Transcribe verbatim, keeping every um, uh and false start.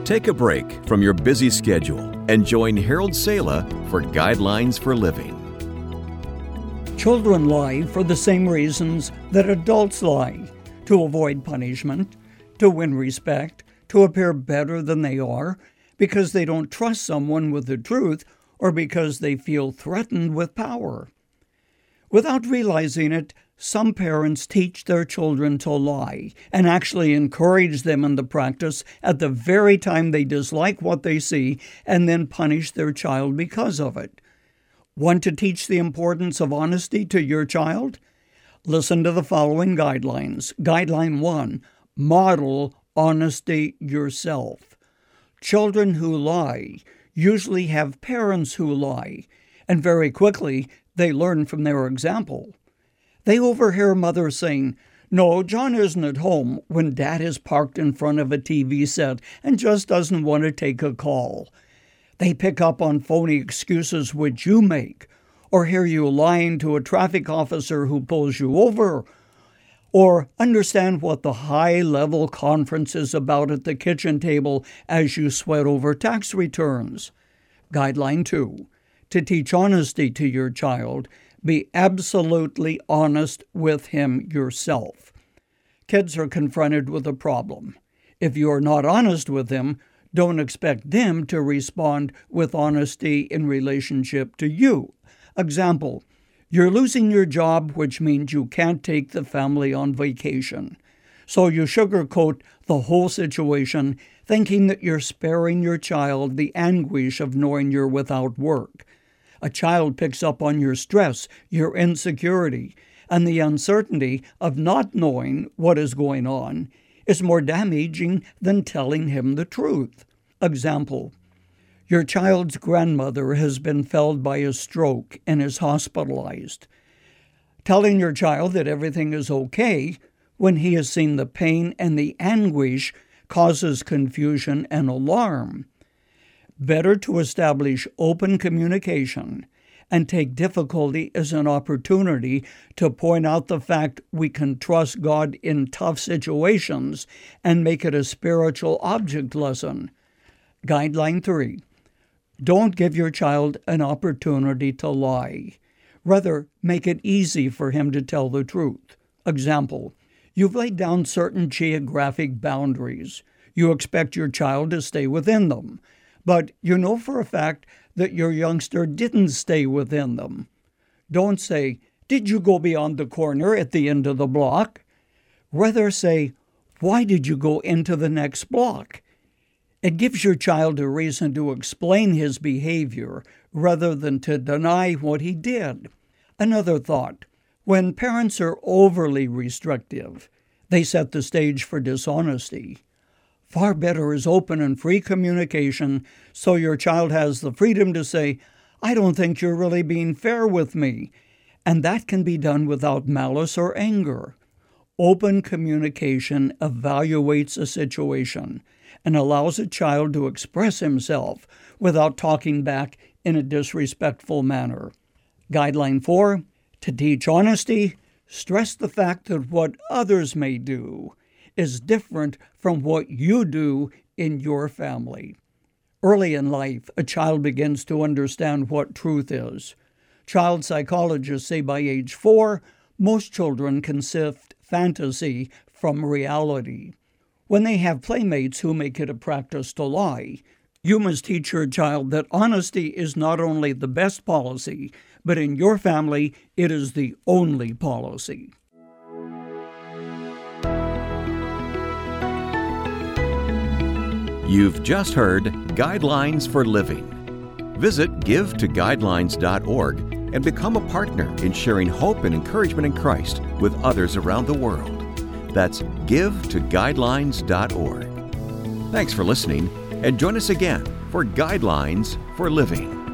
Take a break from your busy schedule and join Harold Sala for Guidelines for Living. Children lie for the same reasons that adults lie: to avoid punishment, to win respect, to appear better than they are, because they don't trust someone with the truth, or because they feel threatened with power. Without realizing it, some parents teach their children to lie and actually encourage them in the practice at the very time they dislike what they see and then punish their child because of it. Want to teach the importance of honesty to your child? Listen to the following guidelines. Guideline one, model honesty yourself. Children who lie usually have parents who lie, and very quickly they learn from their example. They overhear mother saying, "No, John isn't at home," when dad is parked in front of a T V set and just doesn't want to take a call. They pick up on phony excuses which you make, or hear you lying to a traffic officer who pulls you over, or understand what the high-level conference is about at the kitchen table as you sweat over tax returns. Guideline two, to teach honesty to your child, be absolutely honest with him yourself. Kids are confronted with a problem. If you are not honest with them, don't expect them to respond with honesty in relationship to you. Example, you're losing your job, which means you can't take the family on vacation. So you sugarcoat the whole situation, thinking that you're sparing your child the anguish of knowing you're without work. A child picks up on your stress, your insecurity, and the uncertainty of not knowing what is going on is more damaging than telling him the truth. Example, your child's grandmother has been felled by a stroke and is hospitalized. Telling your child that everything is okay when he has seen the pain and the anguish causes confusion and alarm. Better to establish open communication and take difficulty as an opportunity to point out the fact we can trust God in tough situations and make it a spiritual object lesson. Guideline three, don't give your child an opportunity to lie. Rather, make it easy for him to tell the truth. Example, you've laid down certain geographic boundaries. You expect your child to stay within them, but you know for a fact that your youngster didn't stay within them. Don't say, "Did you go beyond the corner at the end of the block?" Rather say, "Why did you go into the next block?" It gives your child a reason to explain his behavior rather than to deny what he did. Another thought, when parents are overly restrictive, they set the stage for dishonesty. Far better is open and free communication so your child has the freedom to say, "I don't think you're really being fair with me," and that can be done without malice or anger. Open communication evaluates a situation and allows a child to express himself without talking back in a disrespectful manner. Guideline four, to teach honesty, stress the fact that what others may do is different from what you do in your family. Early in life, a child begins to understand what truth is. Child psychologists say by age four, most children can sift fantasy from reality. When they have playmates who make it a practice to lie, you must teach your child that honesty is not only the best policy, but in your family, it is the only policy. You've just heard Guidelines for Living. Visit give to guidelines dot org and become a partner in sharing hope and encouragement in Christ with others around the world. That's give to guidelines dot org. Thanks for listening, and join us again for Guidelines for Living.